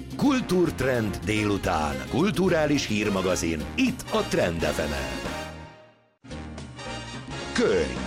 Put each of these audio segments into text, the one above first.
Kultúrtrend délután. Kulturális hírmagazin. Itt a Trend FM-en. Könyv.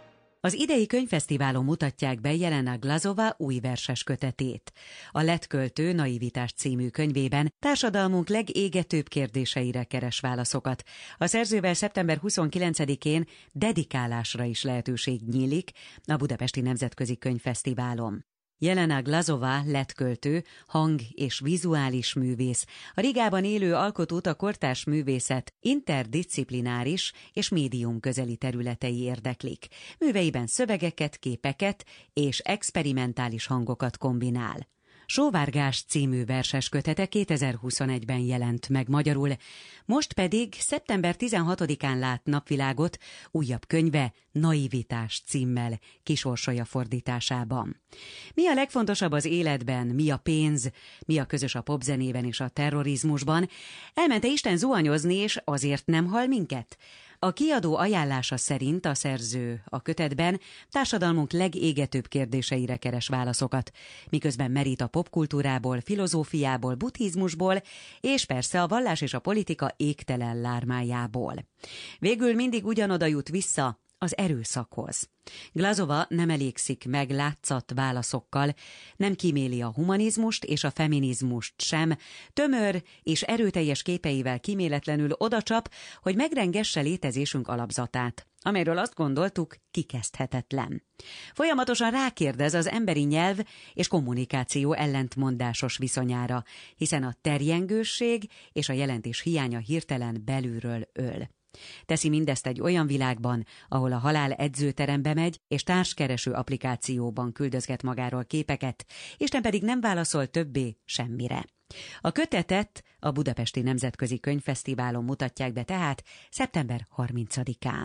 Az idei könyvfesztiválon mutatják be Jelena Glazova új verses kötetét. A lett költő Naivitás című könyvében társadalmunk legégetőbb kérdéseire keres válaszokat. A szerzővel szeptember 29-én dedikálásra is lehetőség nyílik a Budapesti Nemzetközi Könyvfesztiválon. Jelena Glazova lett költő, hang- és vizuális művész. A Rigában élő alkotót a kortárs művészet interdisziplináris és médium közeli területei érdeklik. Műveiben szövegeket, képeket és experimentális hangokat kombinál. Sóvárgás című verses kötete 2021-ben jelent meg magyarul, most pedig szeptember 16-án lát napvilágot újabb könyve Naivitás címmel kisorsolja fordításában. Mi a legfontosabb az életben, mi a pénz, mi a közös a popzenében és a terrorizmusban? Elmente Isten zuhanyozni, és azért nem hal minket? A kiadó ajánlása szerint a szerző a kötetben társadalmunk legégetőbb kérdéseire keres válaszokat, miközben merít a popkultúrából, filozófiából, buddhizmusból, és persze a vallás és a politika égtelen lármájából. Végül mindig ugyanoda jut vissza, az erőszakhoz. Glazova nem elégszik meg látszat válaszokkal, nem kíméli a humanizmust és a feminizmust sem, tömör és erőteljes képeivel kíméletlenül odacsap, hogy megrengesse létezésünk alapzatát, amelyről azt gondoltuk, kikezdhetetlen. Folyamatosan rákérdez az emberi nyelv és kommunikáció ellentmondásos viszonyára, hiszen a terjengőség és a jelentés hiánya hirtelen belülről öl. Teszi mindezt egy olyan világban, ahol a halál edzőterembe megy, és társkereső applikációban küldözget magáról képeket, Isten pedig nem válaszol többé semmire. A kötetet a Budapesti Nemzetközi Könyvfesztiválon mutatják be tehát szeptember 30-án.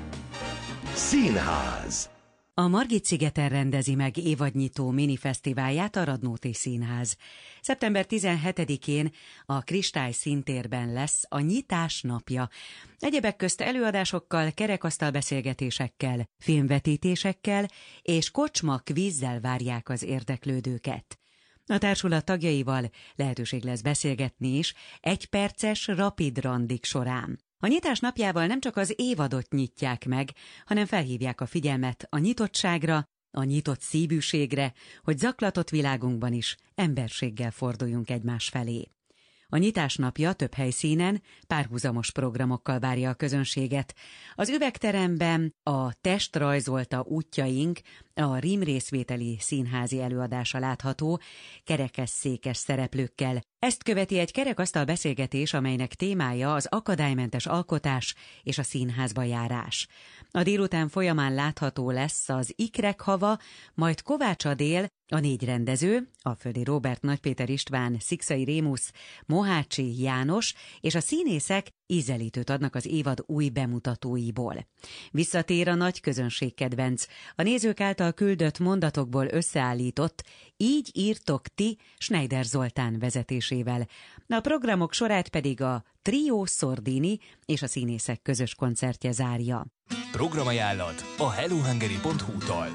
Színház. A Margit-szigeten rendezi meg évadnyitó minifesztiválját a Radnóti Színház. Szeptember 17-én a Kristály Színtérben lesz a nyitás napja. Egyebek közt előadásokkal, kerekasztalbeszélgetésekkel, filmvetítésekkel és kocsma kvízzel várják az érdeklődőket. A társulat tagjaival lehetőség lesz beszélgetni is egyperces rapid randik során. A nyitás napjával nem csak az évadot nyitják meg, hanem felhívják a figyelmet a nyitottságra, a nyitott szívűségre, hogy zaklatott világunkban is emberséggel forduljunk egymás felé. A nyitás napja több helyszínen párhuzamos programokkal várja a közönséget. Az Üvegteremben a Test rajzolta útjaink, a Rím részvételi színházi előadása látható, kerekesszékes szereplőkkel. Ezt követi egy kerekasztal beszélgetés, amelynek témája az akadálymentes alkotás és a színházba járás. A délután folyamán látható lesz az Ikrek hava, majd Kovács Adél, a 4 rendező, Alföldi Róbert, Nagy Péter István, Szikszai Rémusz, Mohácsi János és a színészek ízelítőt adnak az évad új bemutatóiból. Visszatér a nagy közönség kedvenc, a nézők által küldött mondatokból összeállított Így írtok ti Schneider Zoltán vezetésével. A programok sorát pedig a Trio Sordini és a színészek közös koncertje zárja. Programajánlat a hellohungary.hu-tól.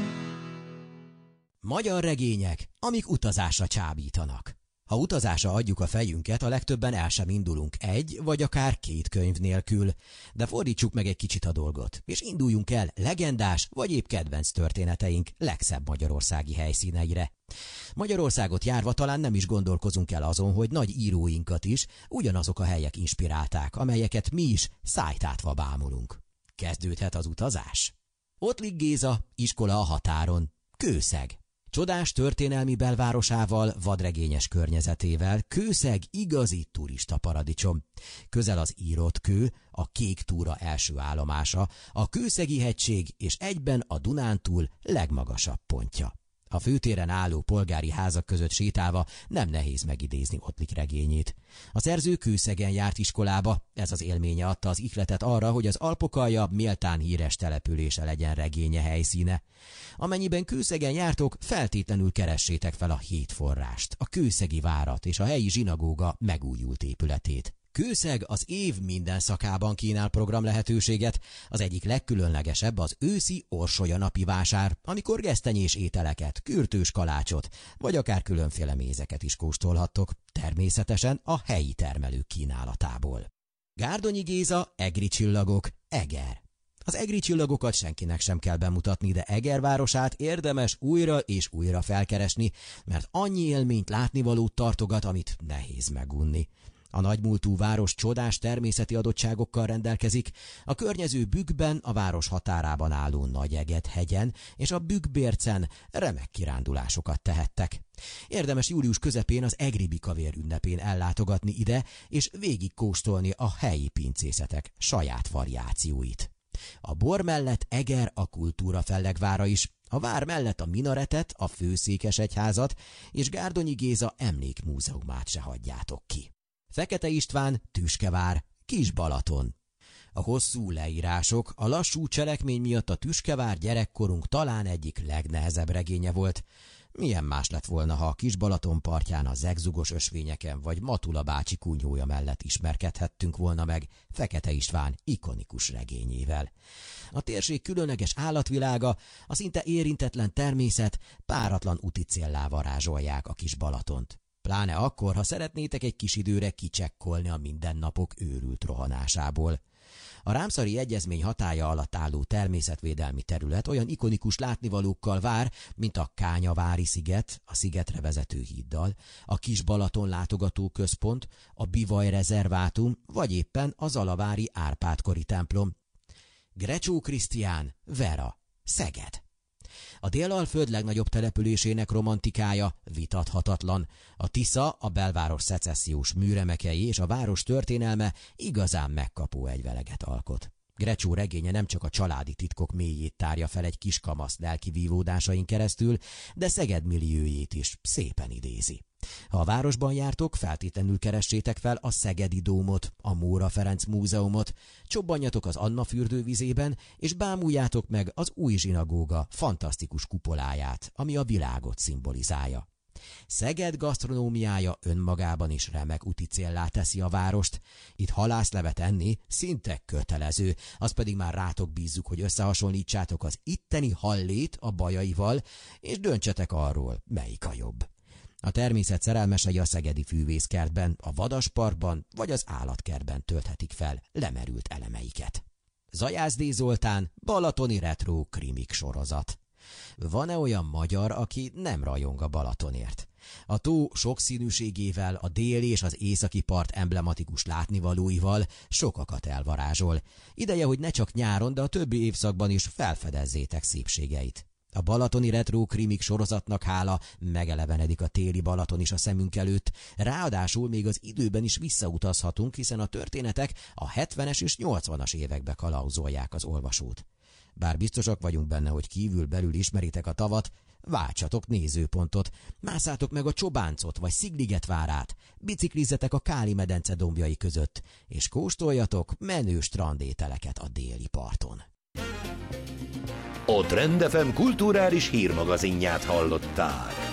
Magyar regények, amik utazásra csábítanak. Ha utazásra adjuk a fejünket, a legtöbben el sem indulunk 1 vagy akár 2 könyv nélkül, de fordítsuk meg egy kicsit a dolgot, és induljunk el legendás vagy épp kedvenc történeteink legszebb magyarországi helyszíneire. Magyarországot járva talán nem is gondolkozunk el azon, hogy nagy íróinkat is ugyanazok a helyek inspirálták, amelyeket mi is szájtátva bámulunk. Kezdődhet az utazás. Ottlik Géza, iskola a határon, Kőszeg. Csodás történelmi belvárosával, vadregényes környezetével Kőszeg igazi turista paradicsom. Közel az írott kő, a Kék túra első állomása, a Kőszegi-hegység és egyben a Dunántúl legmagasabb pontja. A főtéren álló polgári házak között sétálva nem nehéz megidézni Ottlik regényét. A szerző Kőszegen járt iskolába, ez az élménye adta az ihletet arra, hogy az Alpokalja méltán híres települése legyen regénye helyszíne. Amennyiben Kőszegen jártok, feltétlenül keressétek fel a 7 forrást, a Kőszegi várat és a helyi zsinagóga megújult épületét. Kőszeg az év minden szakában kínál program lehetőséget. Az egyik legkülönlegesebb az őszi orsolya napi vásár, amikor gesztenyés ételeket, kürtős kalácsot, vagy akár különféle mézeket is kóstolhattok, természetesen a helyi termelők kínálatából. Gárdonyi Géza, egri csillagok, Eger. Az egri csillagokat senkinek sem kell bemutatni, de Eger városát érdemes újra és újra felkeresni, mert annyi élményt, látnivalót tartogat, amit nehéz megunni. A nagymúltú város csodás természeti adottságokkal rendelkezik, a környező Bükkben, a város határában álló Nagy-Eget-hegyen és a Bükk-Bércen remek kirándulásokat tehettek. Érdemes július közepén az egri bikavér ünnepén ellátogatni ide, és végigkóstolni a helyi pincészetek saját variációit. A bor mellett Eger a kultúra fellegvára is, a vár mellett a minaretet, a főszékesegyházat és Gárdonyi Géza emlékmúzeumát se hagyjátok ki. Fekete István, Tüskevár, Kis-Balaton. A hosszú leírások, a lassú cselekmény miatt a Tüskevár gyerekkorunk talán egyik legnehezebb regénye volt. Milyen más lett volna, ha a Kis-Balaton partján a zegzugos ösvényeken vagy Matula bácsi kunyhója mellett ismerkedhettünk volna meg Fekete István ikonikus regényével. A térség különleges állatvilága, a szinte érintetlen természet páratlan úti céllá varázsolják a Kis-Balatont. Pláne akkor, ha szeretnétek egy kis időre kicsekkolni a mindennapok őrült rohanásából. A Rámszari Egyezmény hatálya alatt álló természetvédelmi terület olyan ikonikus látnivalókkal vár, mint a Kányavári sziget, a szigetre vezető híddal, a Kis-Balaton látogatóközpont, a Bivaj rezervátum, vagy éppen a Zalavári Árpád-kori templom. Grecsó Krisztián, Vera, Szeged. A Délalföld legnagyobb településének romantikája vitathatatlan. A Tisza, a belváros szecessziós műremekei és a város történelme igazán megkapó egyveleget alkot. Grecsó regénye nem csak a családi titkok mélyét tárja fel egy kiskamasz lelki vívódásain keresztül, de Szeged milliójét is szépen idézi. Ha a városban jártok, feltétlenül keressétek fel a Szegedi Dómot, a Móra Ferenc Múzeumot, csobbanjatok az Anna fürdővizében, és bámuljátok meg az új zsinagóga fantasztikus kupoláját, ami a világot szimbolizálja. Szeged gasztronómiája önmagában is remek úti céllá teszi a várost. Itt halászlevet enni szinte kötelező, az pedig már rátok bízzuk, hogy összehasonlítsátok az itteni hallét a bajaival, és döntsetek arról, melyik a jobb. A természet szerelmesei a szegedi fűvészkertben, a vadasparkban vagy az állatkertben tölthetik fel lemerült elemeiket. Zajász D. Zoltán, balatoni retro krimik sorozat. Van-e olyan magyar, aki nem rajong a Balatonért? A tó sokszínűségével, a déli és az északi part emblematikus látnivalóival sokakat elvarázsol. Ideje, hogy ne csak nyáron, de a többi évszakban is felfedezzétek szépségeit. A balatoni retro krimik sorozatnak hála megelevenedik a téli Balaton is a szemünk előtt, ráadásul még az időben is visszautazhatunk, hiszen a történetek a 70-es és 80-as évekbe kalauzolják az olvasót. Bár biztosak vagyunk benne, hogy kívül-belül ismeritek a tavat, váltsatok nézőpontot, mászátok meg a Csobáncot vagy Szigliget várát, biciklizzetek a Káli-medence dombjai között, és kóstoljatok menő strandételeket a déli parton. A Trend FM kulturális hírmagazinját hallották.